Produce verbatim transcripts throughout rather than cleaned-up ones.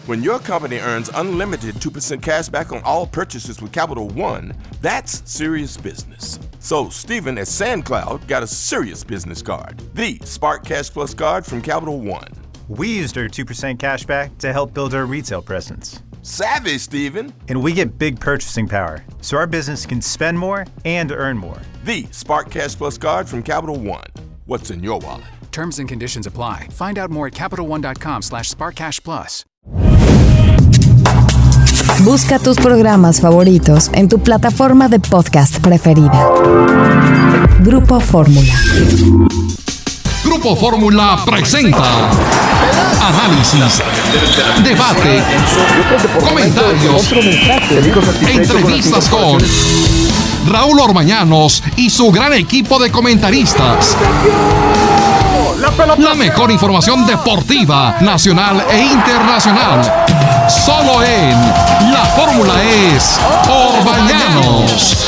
When your company earns unlimited two percent cash back on all purchases with Capital One, that's serious business. So, Stephen at SandCloud got a serious business card, the Spark Cash Plus card from Capital One. We used our two percent cash back to help build our retail presence. Savvy, Stephen. And we get big purchasing power, so our business can spend more and earn more. The Spark Cash Plus card from Capital One. What's in your wallet? Terms and conditions apply. Find out more at CapitalOne.com slash SparkCashPlus. Busca tus programas favoritos en tu plataforma de podcast preferida. Grupo Fórmula. Grupo Fórmula presenta análisis, debate, comentarios, entrevistas con Raúl Orbañanos y su gran equipo de comentaristas. La mejor información deportiva, nacional e internacional. Solo en La Fórmula es Orbañanos.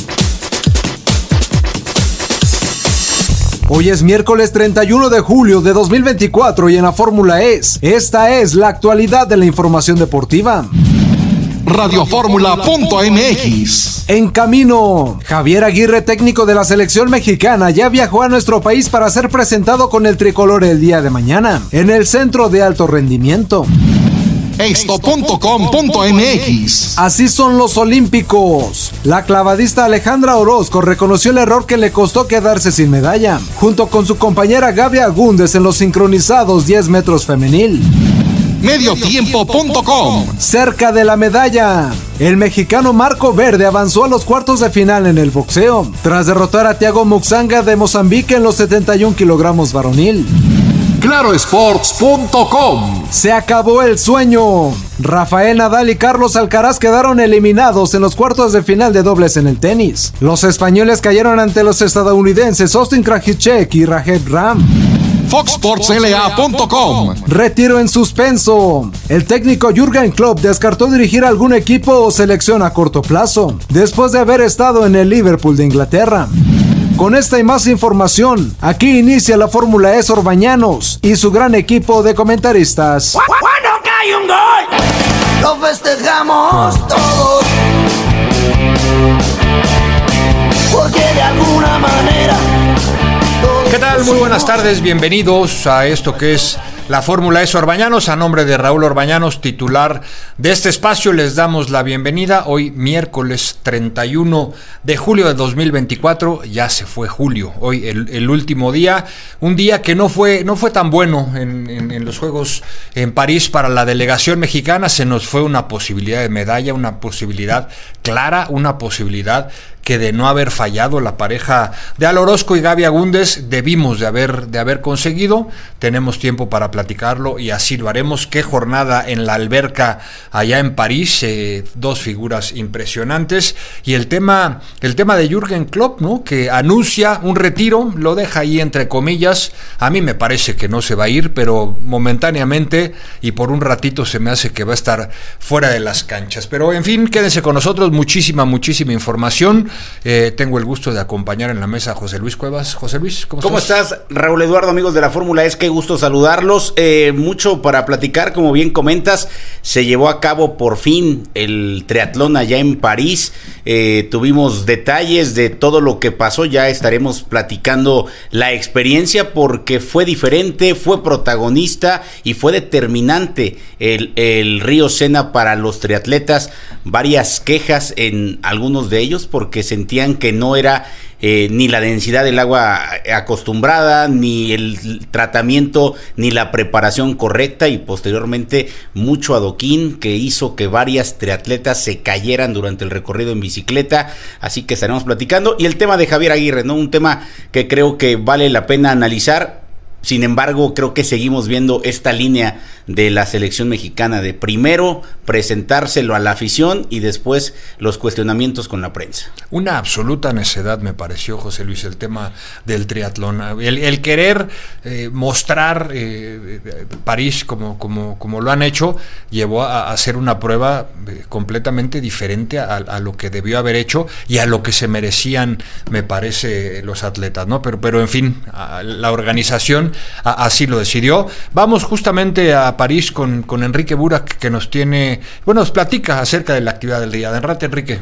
Hoy es miércoles treinta y uno de julio de dos mil veinticuatro y en La Fórmula es, esta es la actualidad de la información deportiva. Radioformula punto M X. En camino, Javier Aguirre, técnico de la selección mexicana, ya viajó a nuestro país para ser presentado con el tricolor el día de mañana, en el Centro de Alto Rendimiento. Esto punto com punto M X. Así son los olímpicos. La clavadista Alejandra Orozco reconoció el error que le costó quedarse sin medalla, junto con su compañera Gaby Agúndez en los sincronizados diez metros femenil. Mediotiempo punto com. Cerca de la medalla, el mexicano Marco Verde avanzó a los cuartos de final en el boxeo, tras derrotar a Thiago Muxanga de Mozambique en los setenta y un kilogramos varonil. Claro Sports punto com. Se acabó el sueño. Rafael Nadal y Carlos Alcaraz quedaron eliminados en los cuartos de final de dobles en el tenis. Los españoles cayeron ante los estadounidenses Austin Krajicek y Rajev Ram. Fox Sports L A punto com. Retiro en suspenso. El técnico Jürgen Klopp descartó dirigir algún equipo o selección a corto plazo, después de haber estado en el Liverpool de Inglaterra. Con esta y más información, aquí inicia la Fórmula E Orbañanos y su gran equipo de comentaristas. Cuando cae un gol, lo festejamos todos, porque de alguna manera... ¿Qué tal? Muy buenas tardes, bienvenidos a esto que es la Fórmula E Orbañanos. A nombre de Raúl Orbañanos, titular de este espacio, les damos la bienvenida. Hoy miércoles treinta y uno de julio de dos mil veinticuatro, ya se fue julio, hoy el, el último día, un día que no fue, no fue tan bueno en, en, en los Juegos en París para la delegación mexicana. Se nos fue una posibilidad de medalla, una posibilidad clara, una posibilidad que de no haber fallado la pareja de Al Orozco y Gaby Agúndez debimos de haber, de haber conseguido. Tenemos tiempo para platicarlo y así lo haremos. Qué jornada en la alberca allá en París, eh, dos figuras impresionantes, y el tema, el tema de Jürgen Klopp, ¿no? Que anuncia un retiro, lo deja ahí entre comillas. A mí me parece que no se va a ir, pero momentáneamente y por un ratito se me hace que va a estar fuera de las canchas. Pero en fin, quédense con nosotros, muchísima, muchísima información. Eh, tengo el gusto de acompañar en la mesa a José Luis Cuevas. José Luis, ¿cómo estás? ¿Cómo estás, Raúl Eduardo, amigos de la Fórmula E? Qué gusto saludarlos. Eh, mucho para platicar, como bien comentas. Se llevó a cabo por fin el triatlón allá en París. Eh, tuvimos detalles de todo lo que pasó. Ya estaremos platicando la experiencia porque fue diferente, fue protagonista y fue determinante el, el Río Sena para los triatletas. Varias quejas en algunos de ellos porque sentían que no era eh, ni la densidad del agua acostumbrada, ni el tratamiento, ni la preparación correcta, y posteriormente mucho adoquín que hizo que varias triatletas se cayeran durante el recorrido en bicicleta. Así que estaremos platicando. Y el tema de Javier Aguirre, ¿no? Un tema que creo que vale la pena analizar. Sin embargo, creo que seguimos viendo esta línea de la selección mexicana de primero presentárselo a la afición y después los cuestionamientos con la prensa. Una absoluta necedad me pareció, José Luis, el tema del triatlón. El, el querer eh, mostrar eh, París como, como, como lo han hecho, llevó a, a hacer una prueba eh, completamente diferente a, a lo que debió haber hecho y a lo que se merecían, me parece, los atletas, ¿no? Pero, pero en fin, la organización a, así lo decidió. Vamos justamente a París con, con Enrique Burak, que nos tiene, bueno, nos platica acerca de la actividad del día. Adelante, Enrique.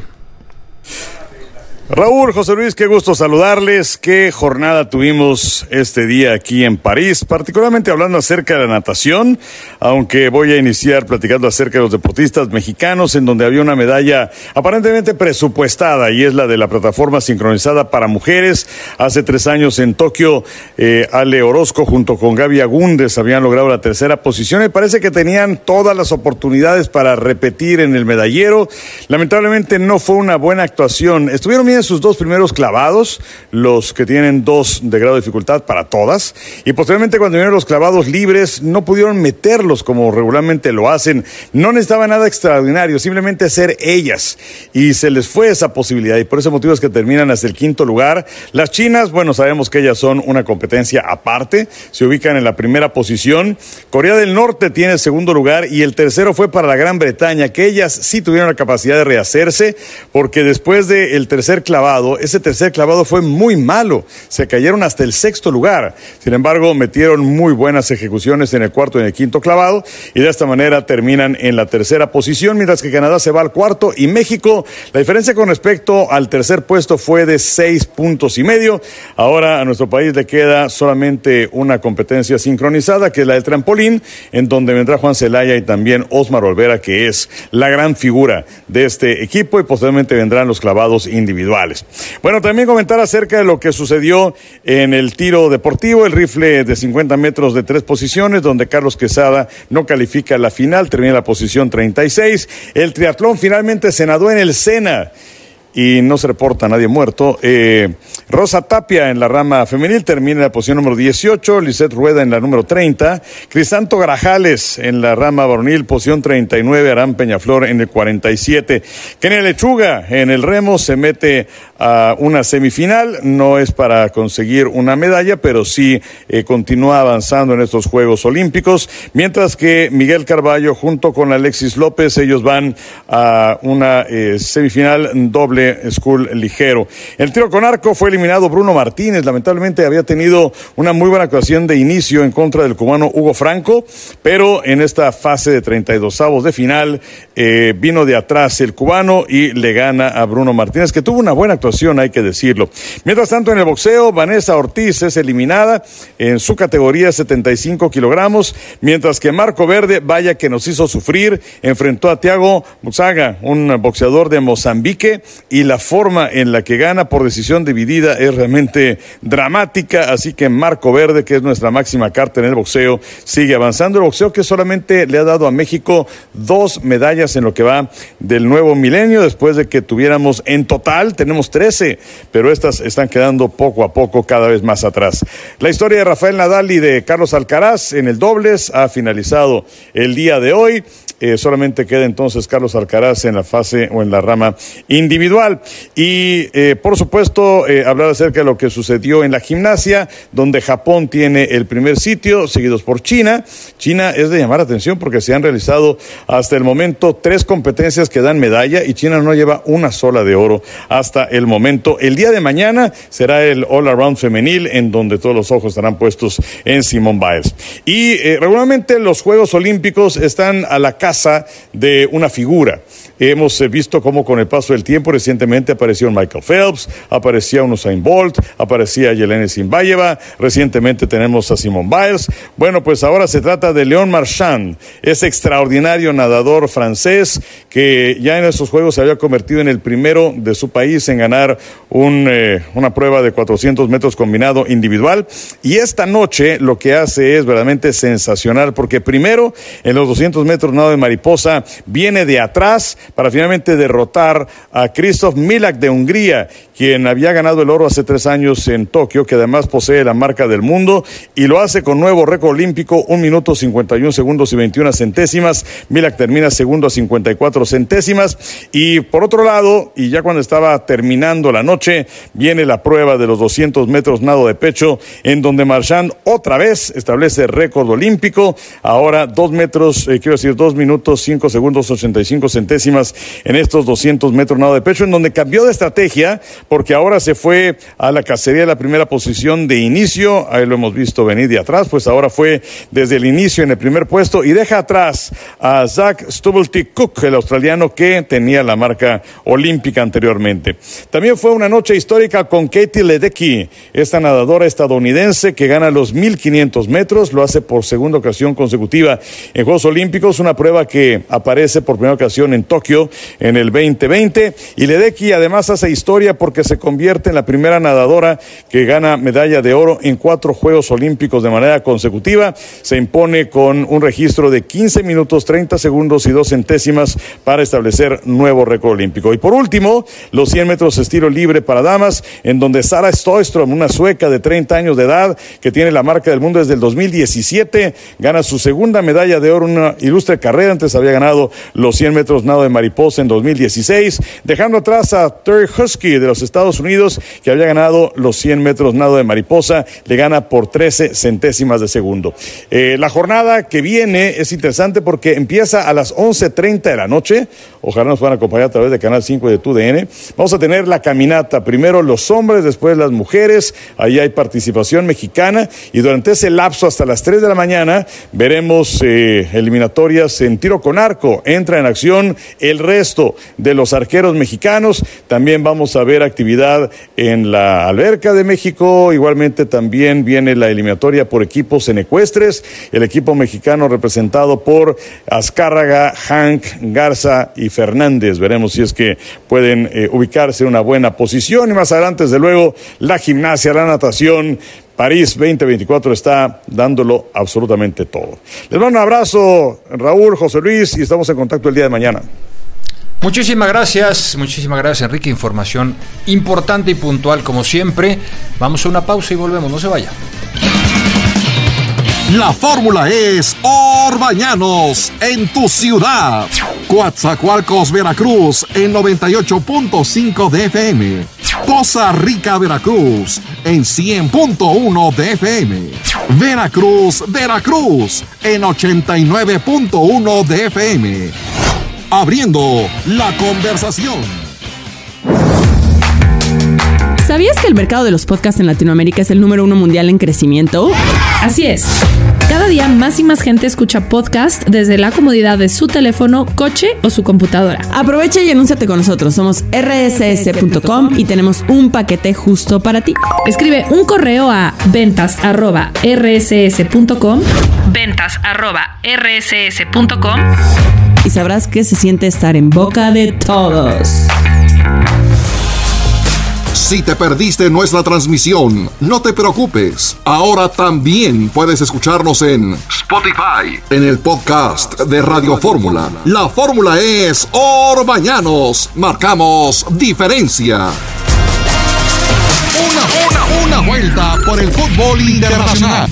Raúl, José Luis, qué gusto saludarles. Qué jornada tuvimos este día aquí en París, particularmente hablando acerca de la natación, aunque voy a iniciar platicando acerca de los deportistas mexicanos, en donde había una medalla aparentemente presupuestada, y es la de la plataforma sincronizada para mujeres. Hace tres años en Tokio, eh, Ale Orozco junto con Gaby Agúndez habían logrado la tercera posición y parece que tenían todas las oportunidades para repetir en el medallero. Lamentablemente no fue una buena actuación. Estuvieron bien sus dos primeros clavados, los que tienen dos de grado de dificultad para todas, y posteriormente cuando vinieron los clavados libres no pudieron meterlos como regularmente lo hacen. No necesitaba nada extraordinario, simplemente ser ellas, y se les fue esa posibilidad, y por ese motivo es que terminan hasta el quinto lugar. Las chinas, bueno, sabemos que ellas son una competencia aparte, se ubican en la primera posición. Corea del Norte tiene el segundo lugar, y el tercero fue para la Gran Bretaña, que ellas sí tuvieron la capacidad de rehacerse, porque después del tercer clavado, ese tercer clavado fue muy malo, se cayeron hasta el sexto lugar. Sin embargo, metieron muy buenas ejecuciones en el cuarto y en el quinto clavado, y de esta manera terminan en la tercera posición, mientras que Canadá se va al cuarto, y México, la diferencia con respecto al tercer puesto fue de seis puntos y medio. Ahora a nuestro país le queda solamente una competencia sincronizada, que es la del trampolín, en donde vendrá Juan Celaya y también Osmar Olvera, que es la gran figura de este equipo, y posteriormente vendrán los clavados individuales. Bueno, también comentar acerca de lo que sucedió en el tiro deportivo, el rifle de cincuenta metros de tres posiciones, donde Carlos Quesada no califica a la final, termina en la posición treinta y seis. El triatlón finalmente se nadó en el Sena y no se reporta nadie muerto. Eh, Rosa Tapia en la rama femenil termina en la posición número dieciocho, Lisette Rueda en la número treinta, Crisanto Grajales en la rama varonil, posición treinta y nueve, Aram Peñaflor en el cuarenta y siete. Kenia Lechuga en el remo se mete a una semifinal, no es para conseguir una medalla, pero sí eh, continúa avanzando en estos Juegos Olímpicos, mientras que Miguel Carballo junto con Alexis López, ellos van a una eh, semifinal doble school ligero. El tiro con arco fue eliminado Bruno Martínez, lamentablemente había tenido una muy buena actuación de inicio en contra del cubano Hugo Franco, pero en esta fase de treinta y dos avos de final eh, vino de atrás el cubano y le gana a Bruno Martínez, que tuvo una buena actuación, hay que decirlo. Mientras tanto, en el boxeo, Vanessa Ortiz es eliminada en su categoría setenta y cinco kilogramos, mientras que Marco Verde, vaya que nos hizo sufrir, enfrentó a Thiago Musaga, un boxeador de Mozambique, y la forma en la que gana por decisión dividida es realmente dramática, así que Marco Verde, que es nuestra máxima carta en el boxeo, sigue avanzando. El boxeo que solamente le ha dado a México dos medallas en lo que va del nuevo milenio, después de que tuviéramos en total, tenemos trece, pero estas están quedando poco a poco cada vez más atrás. La historia de Rafael Nadal y de Carlos Alcaraz en el dobles ha finalizado el día de hoy. Eh, solamente queda entonces Carlos Alcaraz en la fase o en la rama individual. Y eh, por supuesto eh, hablar acerca de lo que sucedió en la gimnasia, donde Japón tiene el primer sitio, seguidos por China. China es de llamar la atención porque se han realizado hasta el momento tres competencias que dan medalla y China no lleva una sola de oro hasta el momento. El día de mañana será el All Around femenil, en donde todos los ojos estarán puestos en Simone Biles. Y eh, regularmente los Juegos Olímpicos están a la casa de una figura. Hemos visto cómo con el paso del tiempo recientemente apareció Michael Phelps, aparecía un Usain Bolt, aparecía Yelena Zimbayeva, recientemente tenemos a Simone Biles. Bueno, pues ahora se trata de Léon Marchand, ese extraordinario nadador francés que ya en esos Juegos se había convertido en el primero de su país en ganar un, eh, una prueba de cuatrocientos metros combinado individual, y esta noche lo que hace es verdaderamente sensacional, porque primero en los doscientos metros nado de mariposa viene de atrás para finalmente derrotar a Krzysztof Milak de Hungría, quien había ganado el oro hace tres años en Tokio, que además posee la marca del mundo, y lo hace con nuevo récord olímpico, un minuto cincuenta y un segundos y veintiuna centésimas. Milak termina segundo a cincuenta y cuatro centésimas. Y por otro lado, y ya cuando estaba terminando la noche, viene la prueba de los doscientos metros nado de pecho, en donde Marchand otra vez establece récord olímpico, ahora dos metros, eh, quiero decir, dos minutos, cinco segundos, ochenta y cinco centésimas en estos doscientos metros nado de pecho, en donde cambió de estrategia, porque ahora se fue a la cacería de la primera posición de inicio, ahí lo hemos visto venir de atrás, pues ahora fue desde el inicio en el primer puesto y deja atrás a Zach Stubblety-Cook, el australiano que tenía la marca olímpica anteriormente. También fue una noche histórica con Katie Ledecky, esta nadadora estadounidense que gana los mil quinientos metros, lo hace por segunda ocasión consecutiva en Juegos Olímpicos, una prueba que aparece por primera ocasión en Tokio en el veinte veinte, y Ledecky además hace historia porque se convierte en la primera nadadora que gana medalla de oro en cuatro Juegos Olímpicos de manera consecutiva. Se impone con un registro de quince minutos, treinta segundos y dos centésimas para establecer nuevo récord olímpico. Y por último, los cien metros estilo libre para damas, en donde Sara Sjöström, una sueca de treinta años de edad que tiene la marca del mundo desde el dos mil diecisiete, gana su segunda medalla de oro, una ilustre carrera. Antes había ganado los cien metros nado de mariposa en dos mil dieciséis, dejando atrás a Terry Husky de los Estados Unidos, que había ganado los cien metros nado de mariposa, le gana por trece centésimas de segundo. Eh, la jornada que viene es interesante porque empieza a las once treinta de la noche, ojalá nos puedan acompañar a través de Canal cinco y de T U D N. Vamos a tener la caminata, primero los hombres, después las mujeres, ahí hay participación mexicana, y durante ese lapso hasta las tres de la mañana veremos eh, eliminatorias en tiro con arco, entra en acción el resto de los arqueros mexicanos, también vamos a ver actividad en la alberca de México, igualmente también viene la eliminatoria por equipos en ecuestres, el equipo mexicano representado por Azcárraga, Hank, Garza y Fernández, veremos si es que pueden eh, ubicarse en una buena posición, y más adelante desde luego la gimnasia, la natación. París veinte veinticuatro está dándolo absolutamente todo. Les mando un abrazo, Raúl, José Luis, y estamos en contacto el día de mañana. Muchísimas gracias, muchísimas gracias, Enrique. Información importante y puntual como siempre. Vamos a una pausa y volvemos, no se vaya. La fórmula es Orbañanos en tu ciudad. Coatzacoalcos, Veracruz en noventa y ocho punto cinco de F M. Poza Rica, Veracruz en cien punto uno de F M. Veracruz, Veracruz en ochenta y nueve punto uno de F M. Abriendo la conversación. ¿Sabías que el mercado de los podcasts en Latinoamérica es el número uno mundial en crecimiento? Así es. Cada día más y más gente escucha podcast desde la comodidad de su teléfono, coche o su computadora. Aprovecha y anúnciate con nosotros. Somos R S S punto com y tenemos un paquete justo para ti. Escribe un correo a ventas arroba R S S punto com, ventas arroba R S S punto com, y sabrás qué se siente estar en boca de todos. Si te perdiste nuestra transmisión, no te preocupes. Ahora también puedes escucharnos en Spotify, en el podcast de Radio Fórmula. La fórmula es Orbañanos. Marcamos diferencia. Una, una, una vuelta por el fútbol internacional.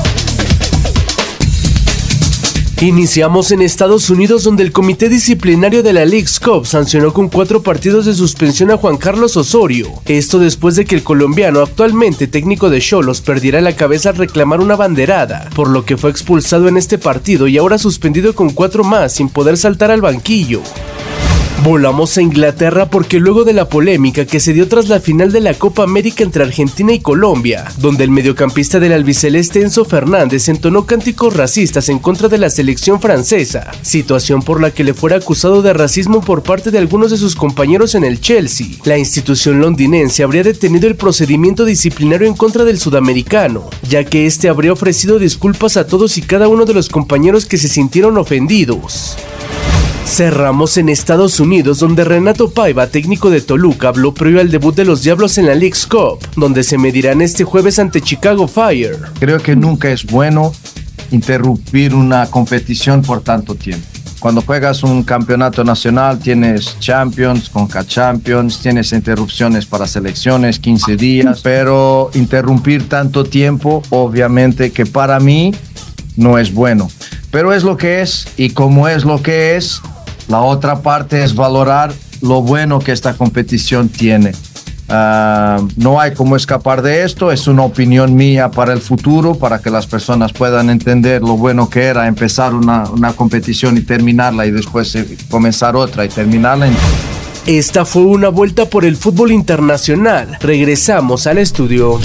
Iniciamos en Estados Unidos, donde el comité disciplinario de la Leagues Cup sancionó con cuatro partidos de suspensión a Juan Carlos Osorio. Esto después de que el colombiano, actualmente técnico de Xolos, perdiera la cabeza al reclamar una banderada, por lo que fue expulsado en este partido y ahora suspendido con cuatro más sin poder saltar al banquillo. Volamos a Inglaterra porque luego de la polémica que se dio tras la final de la Copa América entre Argentina y Colombia, donde el mediocampista del albiceleste Enzo Fernández entonó cánticos racistas en contra de la selección francesa, situación por la que le fuera acusado de racismo por parte de algunos de sus compañeros en el Chelsea, la institución londinense habría detenido el procedimiento disciplinario en contra del sudamericano, ya que este habría ofrecido disculpas a todos y cada uno de los compañeros que se sintieron ofendidos. Cerramos en Estados Unidos, donde Renato Paiva, técnico de Toluca, habló previo al debut de los Diablos en la Leagues Cup, donde se medirán este jueves ante Chicago Fire. Creo que nunca es bueno interrumpir una competición por tanto tiempo. Cuando juegas un campeonato nacional tienes Champions, Conca Champions, tienes interrupciones para selecciones, quince días, pero interrumpir tanto tiempo, obviamente que para mí no es bueno. Pero es lo que es, y como es lo que es, la otra parte es valorar lo bueno que esta competición tiene. Uh, no hay cómo escapar de esto, es una opinión mía para el futuro, para que las personas puedan entender lo bueno que era empezar una, una competición y terminarla y después comenzar otra y terminarla. Esta fue una vuelta por el fútbol internacional. Regresamos al estudio.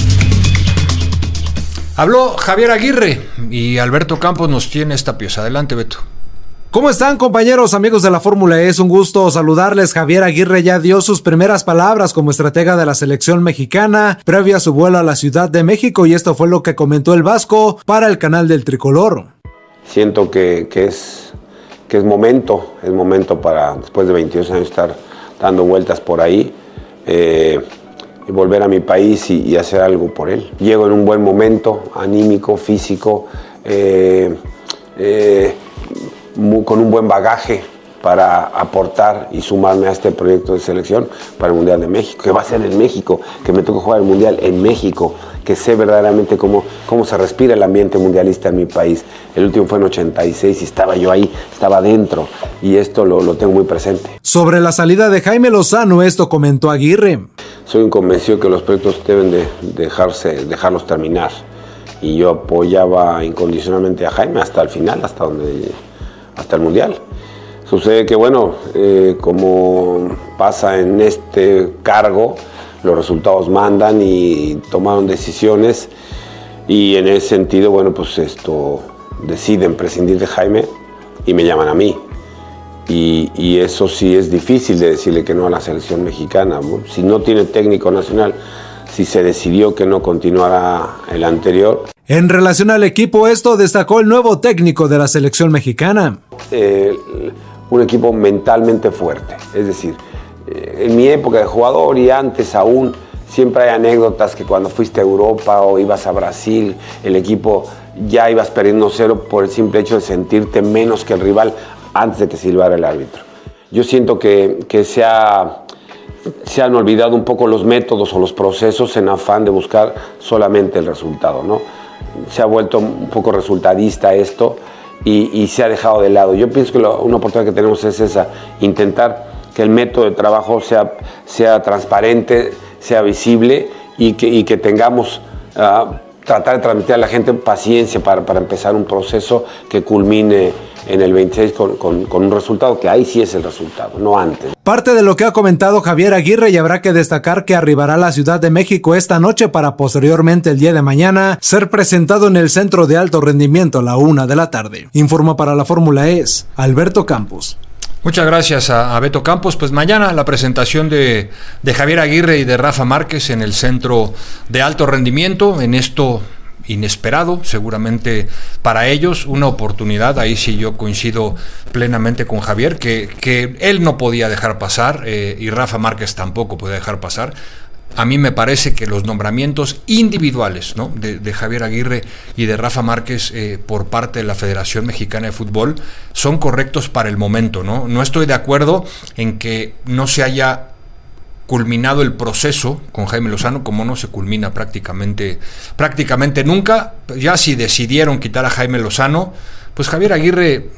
Habló Javier Aguirre y Alberto Campos nos tiene esta pieza. Adelante, Beto. ¿Cómo están, compañeros, amigos de la Fórmula E? Es un gusto saludarles. Javier Aguirre ya dio sus primeras palabras como estratega de la selección mexicana previo a su vuelo a la Ciudad de México, y esto fue lo que comentó el vasco para el canal del Tricolor. Siento que, que, es, que es momento, es momento para, después de veintidós años, estar dando vueltas por ahí eh, y volver a mi país y, y hacer algo por él. Llego en un buen momento, anímico, físico, eh, eh, Muy, con un buen bagaje para aportar y sumarme a este proyecto de selección para el Mundial de México, que va a ser en México, que me toca jugar el Mundial en México, que sé verdaderamente cómo, cómo se respira el ambiente mundialista en mi país. El último fue en ochenta y seis y estaba yo ahí, estaba dentro, y esto lo, lo tengo muy presente. Sobre la salida de Jaime Lozano, esto comentó Aguirre. Soy un convencido que los proyectos deben de dejarse, dejarlos terminar, y yo apoyaba incondicionalmente a Jaime hasta el final, hasta donde... hasta el Mundial. Sucede que, bueno, eh, como pasa en este cargo, los resultados mandan y tomaron decisiones, y en ese sentido, bueno, pues esto, deciden prescindir de Jaime y me llaman a mí. Y, y eso sí es difícil de decirle que no a la selección mexicana. Si no tiene técnico nacional, si se decidió que no continuara el anterior. En relación al equipo, esto destacó el nuevo técnico de la selección mexicana. Eh, un equipo mentalmente fuerte, es decir, eh, en mi época de jugador y antes aún, siempre hay anécdotas que cuando fuiste a Europa o ibas a Brasil, el equipo ya ibas perdiendo cero por el simple hecho de sentirte menos que el rival antes de que silbara el árbitro. Yo siento que, que se ha... se han olvidado un poco los métodos o los procesos en afán de buscar solamente el resultado, ¿no? Se ha vuelto un poco resultadista esto y, y se ha dejado de lado. Yo pienso que lo, una oportunidad que tenemos es esa, intentar que el método de trabajo sea, sea transparente, sea visible y que, y que tengamos, uh, tratar de transmitir a la gente paciencia para, para empezar un proceso que culmine en el veintiséis con, con, con un resultado que ahí sí es el resultado, no antes. Parte de lo que ha comentado Javier Aguirre, y habrá que destacar que arribará a la Ciudad de México esta noche para posteriormente el día de mañana ser presentado en el Centro de Alto Rendimiento a la una de la tarde. Informa para la Fórmula E Alberto Campos. Muchas gracias a, a Beto Campos. Pues mañana la presentación de, de Javier Aguirre y de Rafa Márquez en el Centro de Alto Rendimiento, en esto inesperado seguramente para ellos, una oportunidad. Ahí sí yo coincido plenamente con Javier, que, que él no podía dejar pasar eh, y Rafa Márquez tampoco podía dejar pasar. A mí me parece que los nombramientos individuales, ¿no?, de, de Javier Aguirre y de Rafa Márquez eh, por parte de la Federación Mexicana de Fútbol son correctos para el momento, ¿no? No estoy de acuerdo en que no se haya culminado el proceso con Jaime Lozano, como no se culmina prácticamente, prácticamente nunca. Ya si decidieron quitar a Jaime Lozano, pues Javier Aguirre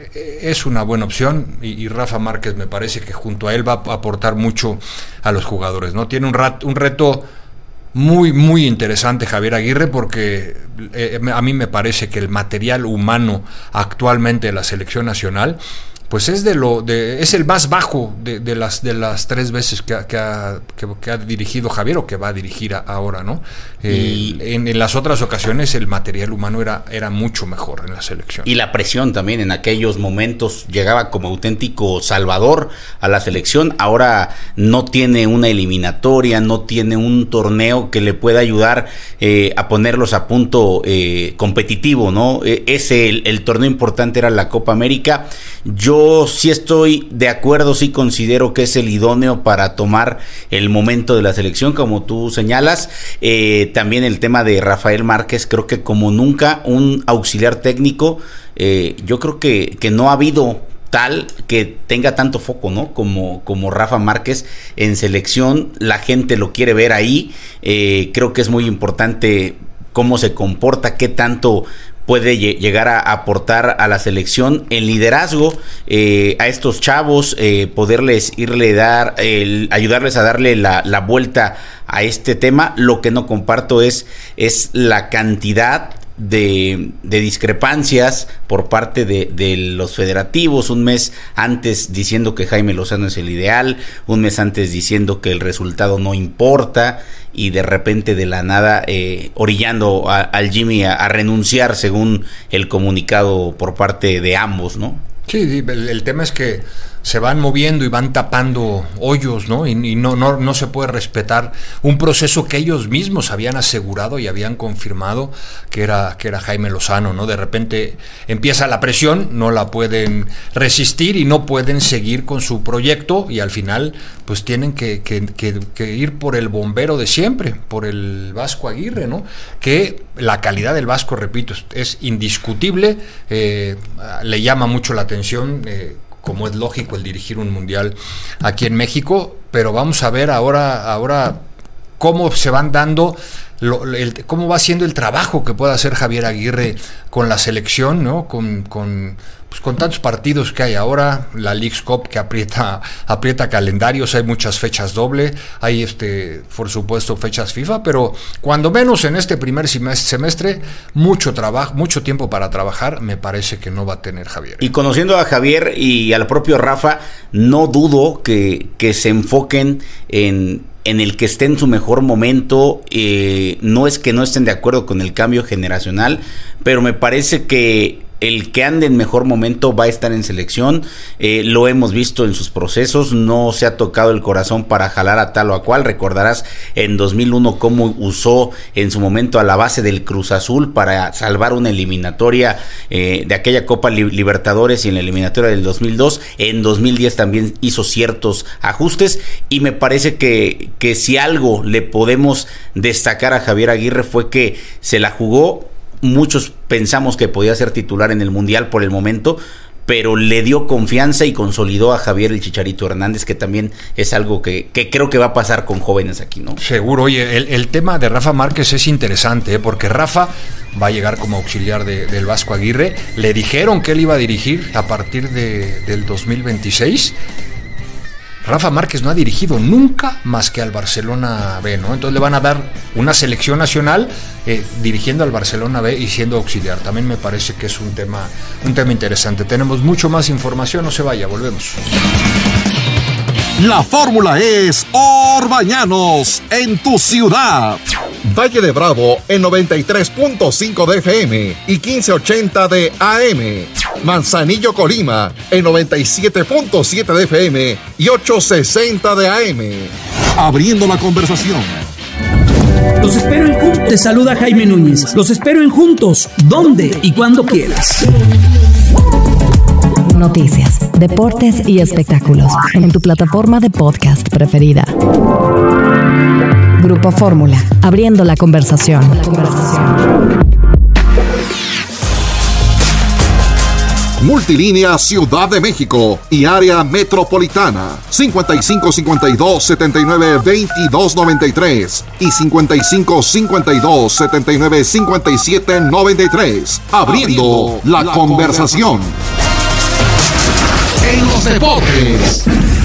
es una buena opción y, y Rafa Márquez me parece que junto a él va a aportar mucho a los jugadores, ¿no? Tiene un, rat, un reto muy, muy interesante Javier Aguirre, porque eh, a mí me parece que el material humano actualmente de la selección nacional pues es de lo de es el más bajo de, de las de las tres veces que, que, ha, que, que ha dirigido Javier o que va a dirigir a, ahora, ¿no? Eh, en, en las otras ocasiones el material humano era, era mucho mejor en la selección. Y la presión también en aquellos momentos llegaba como auténtico salvador a la selección. Ahora no tiene una eliminatoria, no tiene un torneo que le pueda ayudar eh, a ponerlos a punto eh, competitivo, ¿no? Eh, ese, el, el torneo importante era la Copa América. Yo Yo sí estoy de acuerdo, sí considero que es el idóneo para tomar el momento de la selección, como tú señalas. Eh, también el tema de Rafael Márquez, creo que como nunca un auxiliar técnico, eh, yo creo que, que no ha habido tal que tenga tanto foco, ¿no? Como, como Rafa Márquez en selección. La gente lo quiere ver ahí. Eh, creo que es muy importante cómo se comporta, qué tanto puede llegar a aportar a la selección en liderazgo, eh, a estos chavos, eh, poderles irle dar, el, ayudarles a darle la, la vuelta a este tema. Lo que no comparto es, es la cantidad de, de discrepancias por parte de, de los federativos, un mes antes diciendo que Jaime Lozano es el ideal, un mes antes diciendo que el resultado no importa, y de repente de la nada eh, orillando a, al Jimmy a, a renunciar según el comunicado por parte de ambos, ¿no? Sí, el, el tema es que se van moviendo y van tapando hoyos, ¿no? Y, y no, no, no se puede respetar un proceso que ellos mismos habían asegurado y habían confirmado que era, que era Jaime Lozano, ¿no? De repente empieza la presión, no la pueden resistir y no pueden seguir con su proyecto, y al final pues tienen que, que, que, que ir por el bombero de siempre, por el Vasco Aguirre, ¿no? Que la calidad del Vasco, repito, es indiscutible, eh, le llama mucho la atención, eh, como es lógico, el dirigir un mundial aquí en México, pero vamos a ver ahora, ahora cómo se van dando, lo, el, cómo va siendo el trabajo que puede hacer Javier Aguirre con la selección, ¿no? Con, con, pues con tantos partidos que hay ahora, la Leagues Cup que aprieta, aprieta calendarios, hay muchas fechas doble, hay este, por supuesto fechas FIFA, pero cuando menos en este primer semestre, mucho trabajo, mucho tiempo para trabajar, me parece que no va a tener Javier. Y conociendo a Javier y al propio Rafa, no dudo que, que se enfoquen en, en el que esté en su mejor momento. Eh, no es que no estén de acuerdo con el cambio generacional, pero me parece que el que ande en mejor momento va a estar en selección. Eh, lo hemos visto en sus procesos, no se ha tocado el corazón para jalar a tal o a cual. Recordarás en dos mil uno cómo usó en su momento a la base del Cruz Azul para salvar una eliminatoria eh, de aquella Copa Libertadores, y en la eliminatoria del dos mil dos. En dos mil diez también hizo ciertos ajustes, y me parece que, que si algo le podemos destacar a Javier Aguirre fue que se la jugó. Muchos pensamos que podía ser titular en el Mundial por el momento, pero le dio confianza y consolidó a Javier el Chicharito Hernández, que también es algo que, que creo que va a pasar con jóvenes aquí, ¿no? Seguro. Oye, el, el tema de Rafa Márquez es interesante, ¿eh? Porque Rafa va a llegar como auxiliar de, del Vasco Aguirre. Le dijeron que él iba a dirigir a partir de, del dos mil veintiséis. Rafa Márquez no ha dirigido nunca más que al Barcelona B, ¿no? Entonces le van a dar una selección nacional eh, dirigiendo al Barcelona B y siendo auxiliar. También me parece que es un tema, un tema interesante. Tenemos mucho más información, no se vaya, volvemos. La fórmula es Orbañanos en tu ciudad. Valle de Bravo en noventa y tres punto cinco de F M y quince ochenta de A M. Manzanillo, Colima en noventa y siete punto siete de F M y ochocientos sesenta de A M. Abriendo la conversación. Los espero en Juntos. Te saluda Jaime Núñez. Los espero en Juntos, donde y cuando quieras. Noticias, deportes y espectáculos en tu plataforma de podcast preferida. Grupo Fórmula, abriendo la conversación. La conversación. Multilínea Ciudad de México y área metropolitana cincuenta y cinco cincuenta y dos setenta y nueve veintidós noventa y tres y cincuenta y cinco cincuenta y dos setenta y nueve cincuenta y siete noventa y tres. Abriendo, Abriendo la, la conversación. En los deportes.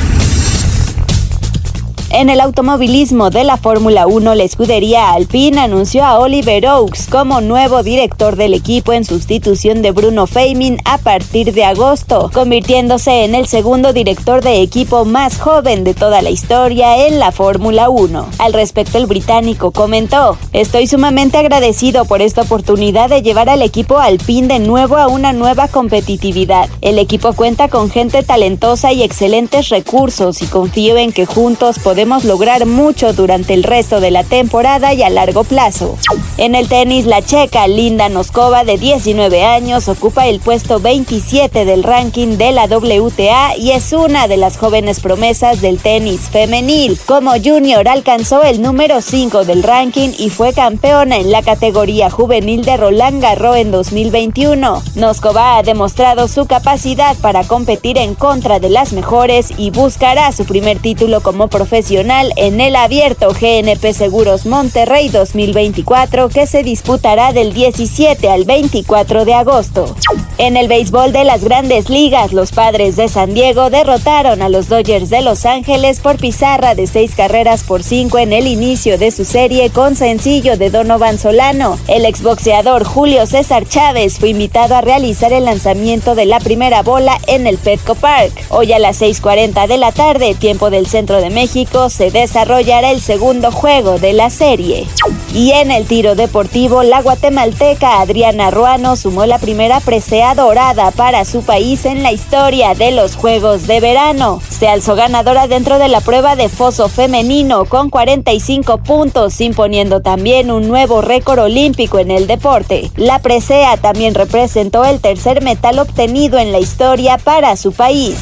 En el automovilismo de la Fórmula uno, la escudería Alpine anunció a Oliver Oakes como nuevo director del equipo en sustitución de Bruno Feiming a partir de agosto, convirtiéndose en el segundo director de equipo más joven de toda la historia en la Fórmula uno. Al respecto, el británico comentó: "Estoy sumamente agradecido por esta oportunidad de llevar al equipo Alpine de nuevo a una nueva competitividad. El equipo cuenta con gente talentosa y excelentes recursos y confío en que juntos podemos lograr mucho durante el resto de la temporada y a largo plazo". En el tenis, la checa Linda Noskova, de diecinueve años, ocupa el puesto veintisiete del ranking de la W T A y es una de las jóvenes promesas del tenis femenil. Como junior alcanzó el número cinco del ranking y fue campeona en la categoría juvenil de Roland Garros en dos mil veintiuno. Noskova ha demostrado su capacidad para competir en contra de las mejores y buscará su primer título como profesional en el abierto G N P Seguros Monterrey dos mil veinticuatro, que se disputará del diecisiete al veinticuatro de agosto. En el béisbol de las Grandes Ligas, los Padres de San Diego derrotaron a los Dodgers de Los Ángeles por pizarra de seis carreras por cinco en el inicio de su serie con sencillo de Donovan Solano. El exboxeador Julio César Chávez fue invitado a realizar el lanzamiento de la primera bola en el Petco Park. Hoy a las seis cuarenta de la tarde, tiempo del centro de México, se desarrollará el segundo juego de la serie. Y en el tiro deportivo, la guatemalteca Adriana Ruano sumó la primera presea dorada para su país en la historia de los Juegos de Verano. Se alzó ganadora dentro de la prueba de foso femenino con cuarenta y cinco puntos, imponiendo también un nuevo récord olímpico en el deporte. La presea también representó el tercer metal obtenido en la historia para su país.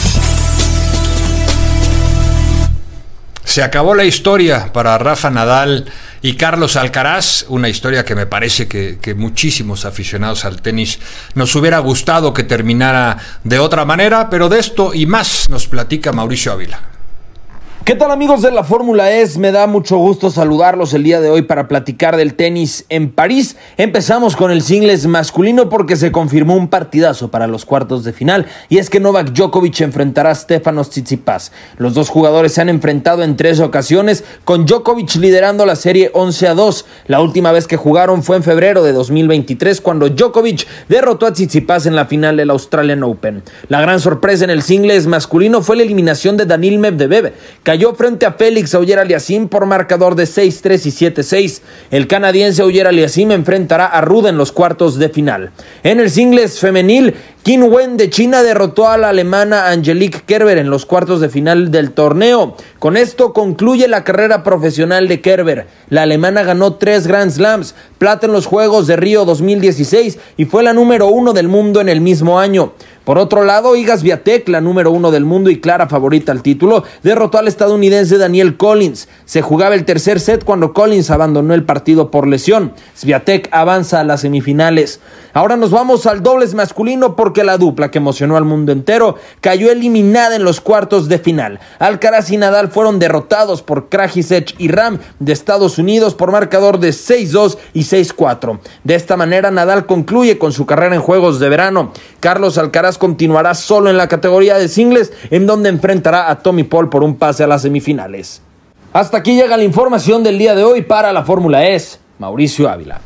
Se acabó la historia para Rafa Nadal y Carlos Alcaraz, una historia que me parece que, que muchísimos aficionados al tenis nos hubiera gustado que terminara de otra manera, pero de esto y más nos platica Mauricio Ávila. ¿Qué tal, amigos de la Fórmula E S? Me da mucho gusto saludarlos el día de hoy para platicar del tenis en París. Empezamos con el singles masculino porque se confirmó un partidazo para los cuartos de final, y es que Novak Djokovic enfrentará a Stefanos Tsitsipas. Los dos jugadores se han enfrentado en tres ocasiones, con Djokovic liderando la serie once a dos. La última vez que jugaron fue en febrero de dos mil veintitrés, cuando Djokovic derrotó a Tsitsipas en la final del Australian Open. La gran sorpresa en el singles masculino fue la eliminación de Daniil Medvedev. Cayó frente a Félix Auger-Aliassime por marcador de seis tres y siete seis. El canadiense Auger-Aliassime enfrentará a Ruda en los cuartos de final. En el singles femenil, Qin Wen de China derrotó a la alemana Angelique Kerber en los cuartos de final del torneo. Con esto concluye la carrera profesional de Kerber. La alemana ganó tres Grand Slams, plata en los Juegos de Río dos mil dieciséis y fue la número uno del mundo en el mismo año. Por otro lado, Iga Swiatek, la número uno del mundo y clara favorita al título, derrotó al estadounidense Daniel Collins. Se jugaba el tercer set cuando Collins abandonó el partido por lesión. Swiatek avanza a las semifinales. Ahora nos vamos al dobles masculino porque la dupla que emocionó al mundo entero cayó eliminada en los cuartos de final. Alcaraz y Nadal fueron derrotados por Krajicek y Ram de Estados Unidos por marcador de seis dos y seis cuatro. De esta manera, Nadal concluye con su carrera en Juegos de Verano. Carlos Alcaraz continuará solo en la categoría de singles, en donde enfrentará a Tommy Paul por un pase a las semifinales. Hasta aquí llega la información del día de hoy para la Fórmula E S. Mauricio Ávila.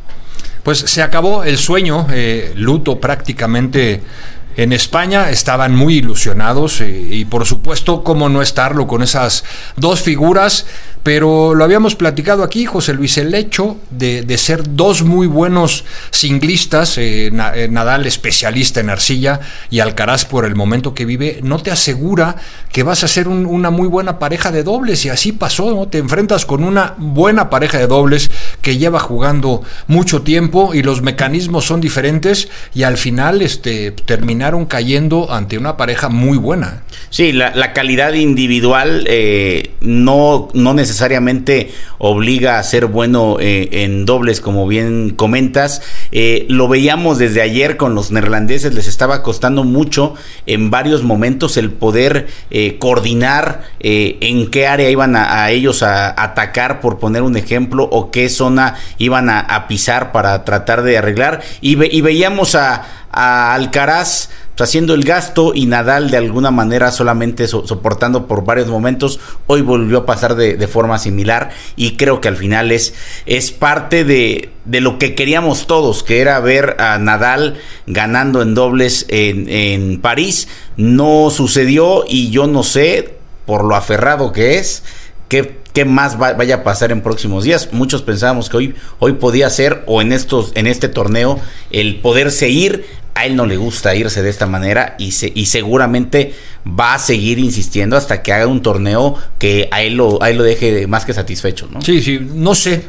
Pues se acabó el sueño, eh, luto prácticamente en España. Estaban muy ilusionados eh, y por supuesto cómo no estarlo con esas dos figuras, pero lo habíamos platicado aquí, José Luis, el hecho de, de ser dos muy buenos singlistas, eh, na, eh, Nadal especialista en arcilla y Alcaraz por el momento que vive, no te asegura que vas a ser un, una muy buena pareja de dobles, y así pasó, ¿no? Te enfrentas con una buena pareja de dobles que lleva jugando mucho tiempo y los mecanismos son diferentes, y al final este, terminaron cayendo ante una pareja muy buena. Sí, la, la calidad individual eh, no, no necesariamente obliga a ser bueno eh, en dobles, como bien comentas. Eh, lo veíamos desde ayer con los neerlandeses, les estaba costando mucho en varios momentos el poder eh, coordinar eh, en qué área iban a, a ellos a, a atacar, por poner un ejemplo, o qué zona iban a, a pisar para tratar de arreglar, y, ve, y veíamos a, a Alcaraz haciendo el gasto y Nadal de alguna manera solamente so, soportando por varios momentos. Hoy volvió a pasar de, de forma similar, y creo que al final es, es parte de, de lo que queríamos todos, que era ver a Nadal ganando en dobles en, en París. No sucedió, y yo no sé, por lo aferrado que es, qué qué más va, vaya a pasar en próximos días. Muchos pensábamos que hoy, hoy podía ser, o en estos, en este torneo, el poderse ir. A él no le gusta irse de esta manera, y, se, y seguramente va a seguir insistiendo hasta que haga un torneo que a él lo, a él lo deje más que satisfecho, ¿no? Sí, sí, no sé.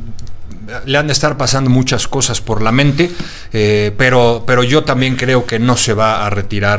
Le han de estar pasando muchas cosas por la mente, eh, pero, pero yo también creo que no se va a retirar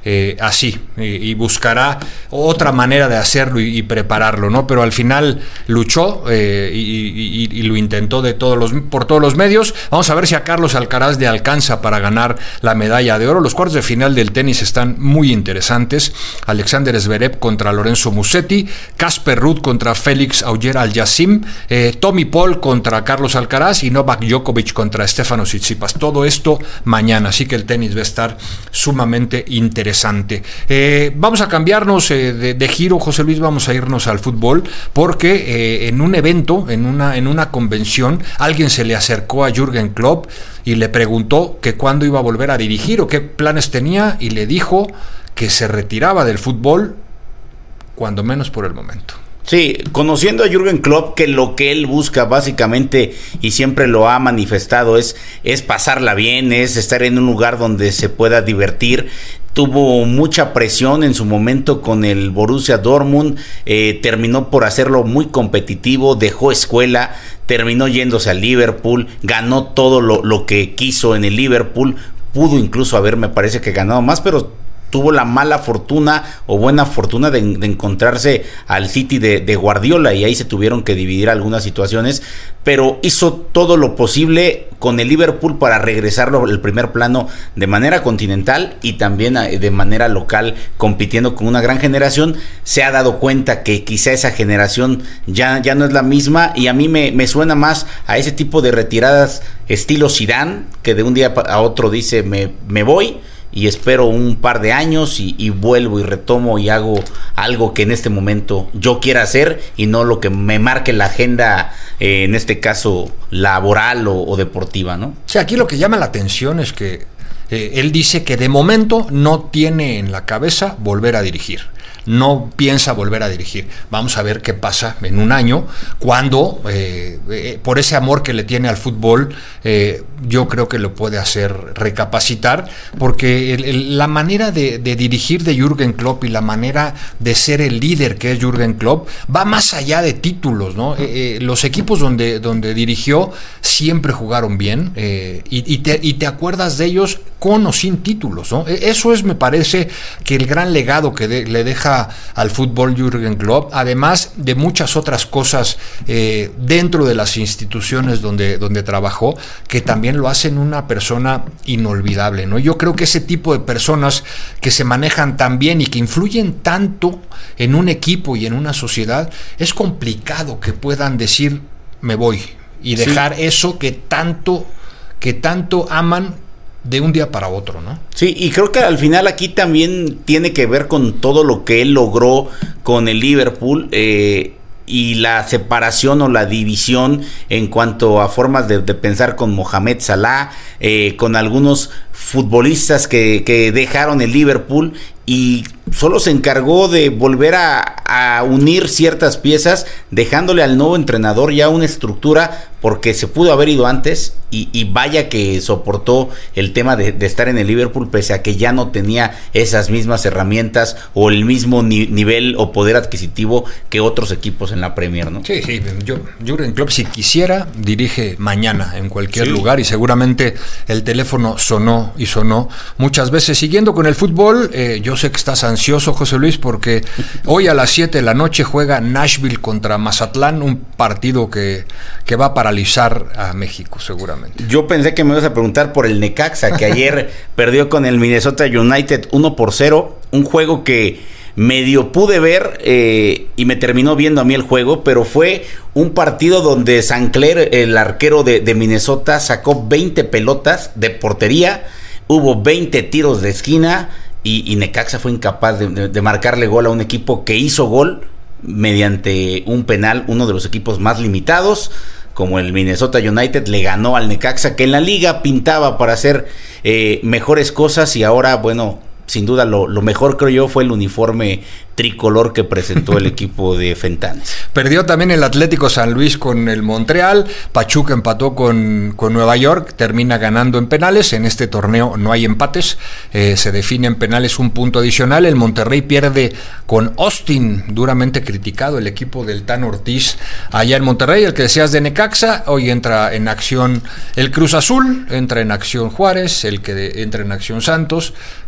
eh, así y, y buscará otra manera de hacerlo y, y prepararlo, ¿no? Pero al final luchó eh, y, y, y lo intentó de todos los, por todos los medios. Vamos a ver si a Carlos Alcaraz le alcanza para ganar la medalla de oro. Los cuartos de final del tenis están muy interesantes. Alexander Zverev contra Lorenzo Musetti, Casper Ruud contra Félix Auger-Aliassime, eh, Tommy Paul contra Carlos Alcaraz y Novak Djokovic contra Stefanos Tsitsipas. Todo esto mañana, así que el tenis va a estar sumamente interesante. Eh, vamos a cambiarnos eh, de, de giro, José Luis, vamos a irnos al fútbol, porque eh, en un evento, en una, en una convención, alguien se le acercó a Jürgen Klopp y le preguntó que cuándo iba a volver a dirigir o qué planes tenía, y le dijo que se retiraba del fútbol, cuando menos por el momento. Sí, conociendo a Jürgen Klopp, que lo que él busca básicamente, y siempre lo ha manifestado, es, es pasarla bien, es estar en un lugar donde se pueda divertir. Tuvo mucha presión en su momento con el Borussia Dortmund, eh, terminó por hacerlo muy competitivo, dejó escuela, terminó yéndose al Liverpool, ganó todo lo, lo que quiso en el Liverpool, pudo incluso haber, me parece que ganado más, pero tuvo la mala fortuna o buena fortuna de, de encontrarse al City de, de Guardiola, y ahí se tuvieron que dividir algunas situaciones, pero hizo todo lo posible con el Liverpool para regresarlo al primer plano de manera continental y también de manera local, compitiendo con una gran generación. Se ha dado cuenta que quizá esa generación ya, ya no es la misma, y a mí me, me suena más a ese tipo de retiradas estilo Zidane, que de un día a otro dice me, me voy y espero un par de años y, y vuelvo y retomo y hago algo que en este momento yo quiera hacer y no lo que me marque la agenda, eh, en este caso laboral o, o deportiva, ¿no? Sí, aquí lo que llama la atención es que eh, él dice que de momento no tiene en la cabeza volver a dirigir. No piensa volver a dirigir. Vamos a ver qué pasa en un año, cuando eh, eh, por ese amor que le tiene al fútbol, eh, yo creo que lo puede hacer recapacitar, porque el, el, la manera de, de dirigir de Jürgen Klopp y la manera de ser el líder que es Jürgen Klopp va más allá de títulos, ¿no? Eh, eh, los equipos donde, donde dirigió siempre jugaron bien, eh, y, y, te, y te acuerdas de ellos con o sin títulos, ¿no? Eso es, me parece, que el gran legado que de, le deja al fútbol Jürgen Klopp, además de muchas otras cosas eh, dentro de las instituciones donde, donde trabajó, que también lo hacen una persona inolvidable, ¿no? Yo creo que ese tipo de personas que se manejan tan bien y que influyen tanto en un equipo y en una sociedad, es complicado que puedan decir me voy y dejar sí. eso que tanto, que tanto aman de un día para otro, ¿no? Sí, y creo que al final aquí también tiene que ver con todo lo que él logró con el Liverpool, eh, y la separación o la división en cuanto a formas de, de pensar con Mohamed Salah, eh, con algunos futbolistas que, que dejaron el Liverpool, y solo se encargó de volver a, a unir ciertas piezas, dejándole al nuevo entrenador ya una estructura, porque se pudo haber ido antes, y, y vaya que soportó el tema de, de estar en el Liverpool, pese a que ya no tenía esas mismas herramientas o el mismo ni, nivel o poder adquisitivo que otros equipos en la Premier, ¿no? Sí, sí, yo, Jürgen Klopp, si quisiera, dirige mañana en cualquier sí. lugar, y seguramente el teléfono sonó y sonó muchas veces. Siguiendo con el fútbol, eh, yo sé que estás ansioso, José Luis, porque hoy a las siete de la noche juega Nashville contra Mazatlán, un partido que, que va a paralizar a México seguramente. Yo pensé que me ibas a preguntar por el Necaxa, que ayer perdió con el Minnesota United uno por cero, un juego que medio pude ver, eh, y me terminó viendo a mí el juego, pero fue un partido donde Sancler, el arquero de, de Minnesota, sacó veinte pelotas de portería, hubo veinte tiros de esquina, y, y Necaxa fue incapaz de, de, de marcarle gol a un equipo que hizo gol mediante un penal. Uno de los equipos más limitados, como el Minnesota United, le ganó al Necaxa, que en la liga pintaba para hacer eh, mejores cosas, y ahora, bueno, sin duda lo, lo mejor, creo yo, fue el uniforme tricolor que presentó el equipo de Fentanes. Perdió también el Atlético San Luis con el Montreal, Pachuca empató con, con Nueva York, termina ganando en penales. En este torneo no hay empates, eh, se define en penales un punto adicional. El Monterrey pierde con Austin, duramente criticado el equipo del Tan Ortiz allá en Monterrey. El que decías de Necaxa, hoy entra en acción el Cruz Azul, entra en acción Juárez, el que de, entra en acción Santos, y el ya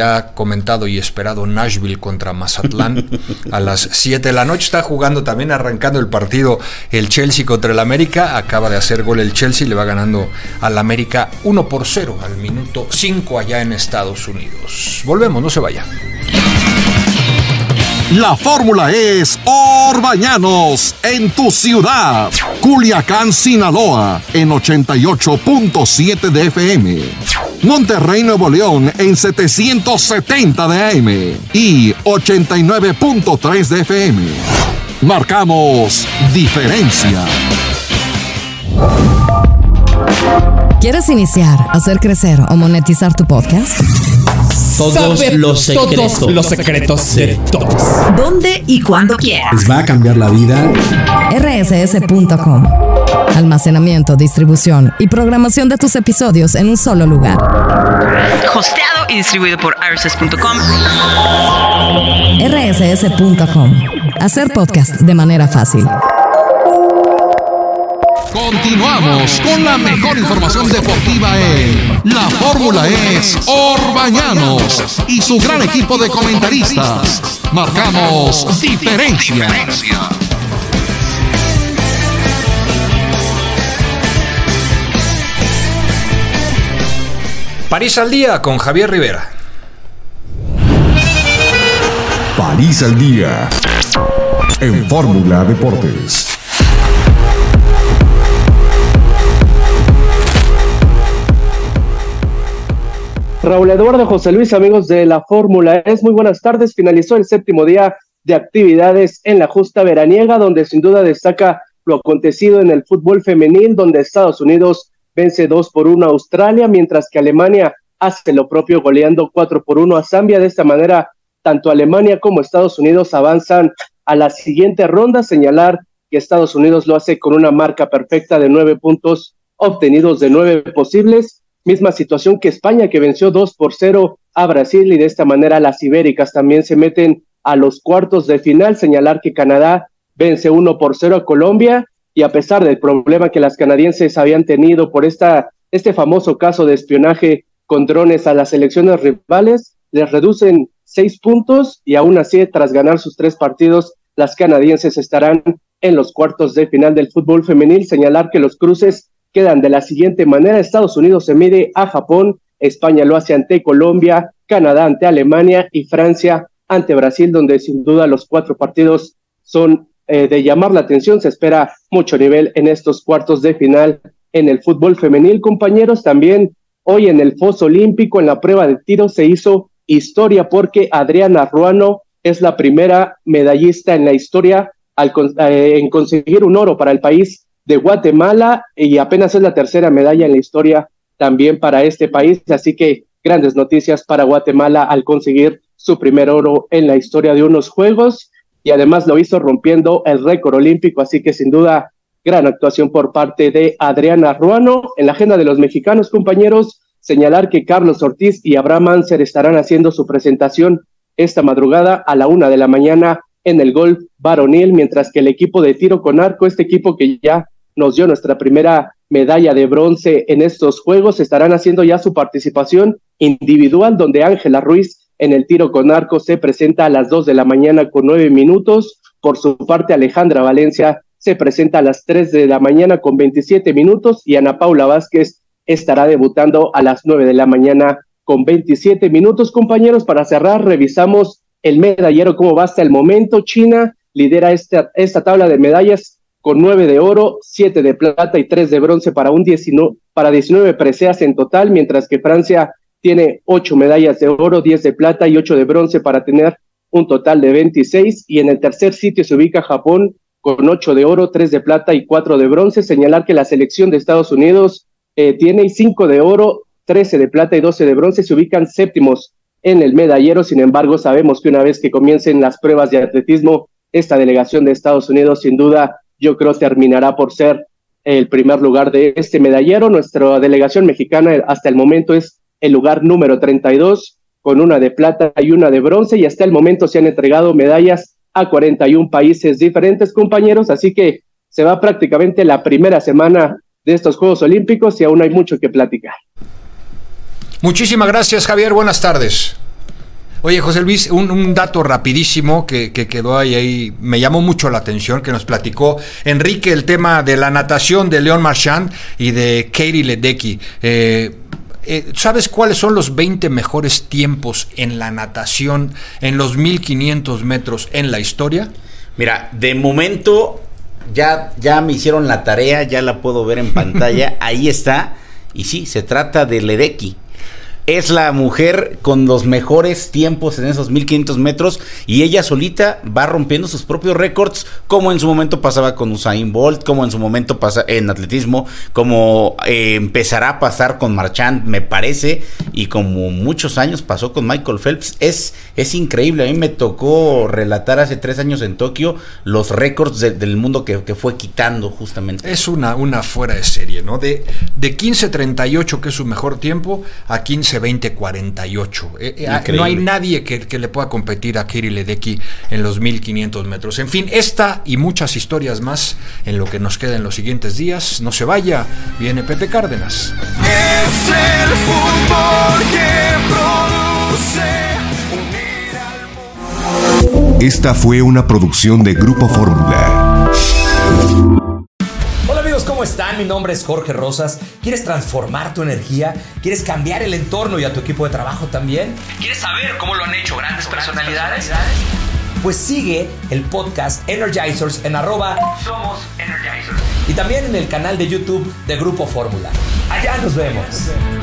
ya comentado y esperado Nashville contra Mazatlán a las siete de la noche. Está jugando también, arrancando el partido el Chelsea contra el América. Acaba de hacer gol el Chelsea, le va ganando al América uno por cero al minuto cinco allá en Estados Unidos. Volvemos, no se vaya. La fórmula es Orbañanos en tu ciudad. Culiacán, Sinaloa en ochenta y ocho punto siete de F M. Monterrey, Nuevo León en setecientos setenta de A M y ochenta y nueve punto tres de F M. Marcamos diferencia. ¿Quieres iniciar, hacer crecer o monetizar tu podcast? Todos Saber los secretos. Todos los secretos de todos. ¿Dónde y cuándo quieras? Les va a cambiar la vida. R S S punto com. Almacenamiento, distribución y programación de tus episodios en un solo lugar. Hosteado y distribuido por R S S punto com. R S S punto com. Hacer podcast de manera fácil. Continuamos con la mejor información deportiva en La Fórmula es Orbañanos y su gran equipo de comentaristas. Marcamos diferencia. París al día con Javier Rivera. París al día en Fórmula Deportes. Raúl Eduardo, José Luis, amigos de la Fórmula E, muy buenas tardes. Finalizó el séptimo día de actividades en la justa veraniega, donde sin duda destaca lo acontecido en el fútbol femenil, donde Estados Unidos vence dos por uno a Australia, mientras que Alemania hace lo propio goleando cuatro por uno a Zambia. De esta manera, tanto Alemania como Estados Unidos avanzan a la siguiente ronda. Señalar que Estados Unidos lo hace con una marca perfecta de nueve puntos obtenidos de nueve posibles. Misma situación que España, que venció dos por cero a Brasil, y de esta manera las ibéricas también se meten a los cuartos de final. Señalar que Canadá vence uno por cero a Colombia, y a pesar del problema que las canadienses habían tenido por esta, este famoso caso de espionaje con drones a las selecciones rivales, les reducen seis puntos, y aún así, tras ganar sus tres partidos, las canadienses estarán en los cuartos de final del fútbol femenil. Señalar que los cruces quedan de la siguiente manera: Estados Unidos se mide a Japón, España lo hace ante Colombia, Canadá ante Alemania y Francia ante Brasil, donde sin duda los cuatro partidos son eh, de llamar la atención. Se espera mucho nivel en estos cuartos de final en el fútbol femenil. Compañeros, también hoy en el foso olímpico, en la prueba de tiro, se hizo historia porque Adriana Ruano es la primera medallista en la historia al, eh, en conseguir un oro para el país de Guatemala, y apenas es la tercera medalla en la historia también para este país, así que grandes noticias para Guatemala al conseguir su primer oro en la historia de unos Juegos, y además lo hizo rompiendo el récord olímpico, así que sin duda gran actuación por parte de Adriana Ruano. En la agenda de los mexicanos, compañeros, señalar que Carlos Ortiz y Abraham Anser estarán haciendo su presentación esta madrugada a la una de la mañana en el golf varonil, mientras que el equipo de tiro con arco, este equipo que ya nos dio nuestra primera medalla de bronce en estos Juegos, estarán haciendo ya su participación individual, donde Ángela Ruiz en el tiro con arco se presenta a las dos de la mañana con nueve minutos. Por su parte, Alejandra Valencia se presenta a las tres de la mañana con veintisiete minutos, y Ana Paula Vázquez estará debutando a las nueve de la mañana con veintisiete minutos. Compañeros, para cerrar, revisamos el medallero, cómo va hasta el momento. China lidera esta, esta tabla de medallas con nueve de oro, siete de plata y tres de bronce para, un diecinueve, para diecinueve preseas en total, mientras que Francia tiene ocho medallas de oro, diez de plata y ocho de bronce para tener un total de veintiséis, y en el tercer sitio se ubica Japón con ocho de oro, tres de plata y cuatro de bronce. Señalar que la selección de Estados Unidos eh, tiene cinco de oro, trece de plata y doce de bronce, se ubican séptimos en el medallero. Sin embargo, sabemos que una vez que comiencen las pruebas de atletismo, esta delegación de Estados Unidos sin duda yo creo terminará por ser el primer lugar de este medallero. Nuestra delegación mexicana hasta el momento es el lugar número treinta y dos, con una de plata y una de bronce, y hasta el momento se han entregado medallas a cuarenta y un países diferentes, compañeros, así que se va prácticamente la primera semana de estos Juegos Olímpicos y aún hay mucho que platicar. Muchísimas gracias, Javier, buenas tardes. Oye, José Luis, un, un dato rapidísimo que, que quedó ahí, ahí, me llamó mucho la atención, que nos platicó Enrique, el tema de la natación de Leon Marchand y de Katie Ledecky. Eh, eh, ¿Sabes cuáles son los veinte mejores tiempos en la natación en los mil quinientos metros en la historia? Mira, de momento ya, ya me hicieron la tarea, ya la puedo ver en pantalla, ahí está, y sí, se trata de Ledecky. Es la mujer con los mejores tiempos en esos mil quinientos metros y ella solita va rompiendo sus propios récords, como en su momento pasaba con Usain Bolt, como en su momento pasa en atletismo, como eh, empezará a pasar con Marchand, me parece, y como muchos años pasó con Michael Phelps. Es, es increíble. A mí me tocó relatar hace tres años en Tokio los récords de, del mundo que, que fue quitando justamente. Es una, una fuera de serie, ¿no? De, de quince treinta y ocho, que es su mejor tiempo, a quince veinte cuarenta y ocho. Eh, no hay nadie que, que le pueda competir a Katie Ledecky en los mil quinientos metros. En fin, esta y muchas historias más en lo que nos queda en los siguientes días. No se vaya, viene Pepe Cárdenas. Es el fútbol que produce. Esta fue una producción de Grupo Fórmula. Hola amigos, ¿cómo están? Mi nombre es Jorge Rosas. ¿Quieres transformar tu energía? ¿Quieres cambiar el entorno y a tu equipo de trabajo también? ¿Quieres saber cómo lo han hecho grandes personalidades? Pues sigue el podcast Energizers en arroba Somos Energizers. Y también en el canal de YouTube de Grupo Fórmula. Allá nos vemos.